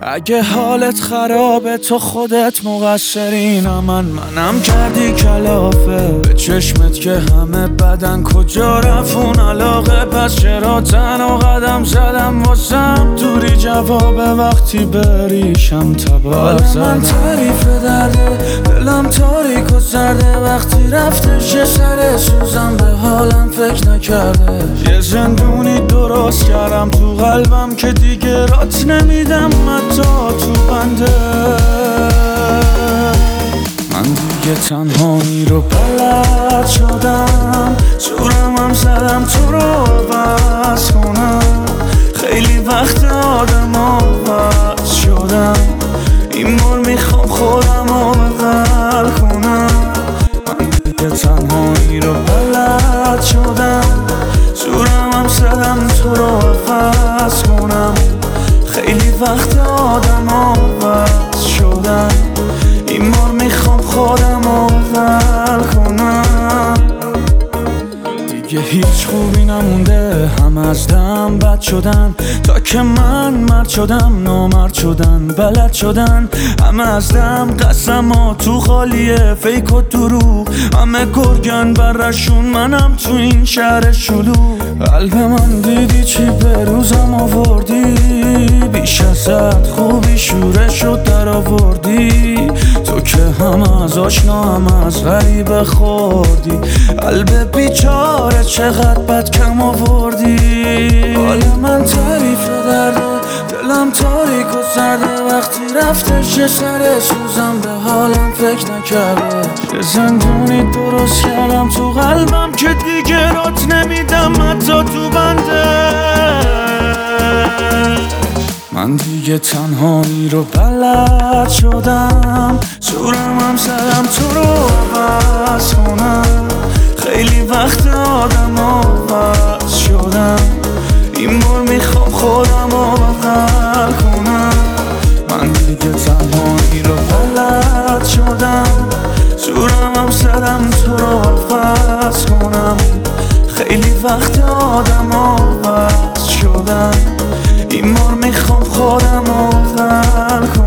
اگه حالت خرابه تو خودت مقصری، نه منم کردی کلافه به چشمت که همه بدن کجا رفت اون علاقه، پس چرا تنها قدم زدم واسم دوری جواب وقتی بریشم تبال زدم. من تعریف درده دلم تاریک و زرده وقتی رفتش یه سر سوزم به حالم فکر نکرده، یه زندونی درست کردم تو قلبم که دیگه رات نمیدم حتی تو بنده. من دیگه تنهایی رو بلد شدم، زورم هم زدم تو رو عوض کنم، خیلی وقت آدم عوض شدم، این بار میخوام خودم رو بغل کنم. من دیگه تنهایی رو بلد شدم، زورم هم زدم تو رو عوض کنم، خیلی وقت آدم عوض شدم، این بار میخوام خودم رو بغل کنم. دیگه هیچ خوبی نمونده، هم از دم بد شدن، تا که من مرد شدم نامرد شدن بلد شدن، همه از دم قسم ها تو خالیه فیک و دروغ، همه گرگن برشون منم تو این شهر شلوغ. قلب من دیدی چی به روزم آوردی، بیش ازت خوبی شورشو در آوردی، تو که هم از آشنا هم از غریبه خوردی، قلب بیچاره چقدر بد کم آوردی. حال من تعریف درده دلم تاریک و زرده وقتی رفتش یه سر سوزم به حالم فکر نکرده، یه زندونی درست کردم تو قلبم که دیگه رات نمیدم حتی تو بنده. من دیگه تنهایی رو بلد شدم، زورم هم زدم تو رو عوض کنم، خیلی وقت آدم عوض شدم، این بار میخوام خودم رو بغل کنم. من دیگه تنهایی رو بلد شدم، زورم هم زدم تو رو عوض کنم، خیلی وقت آدم عوض شدم، این بار میخوام خودم رو بغل کنم.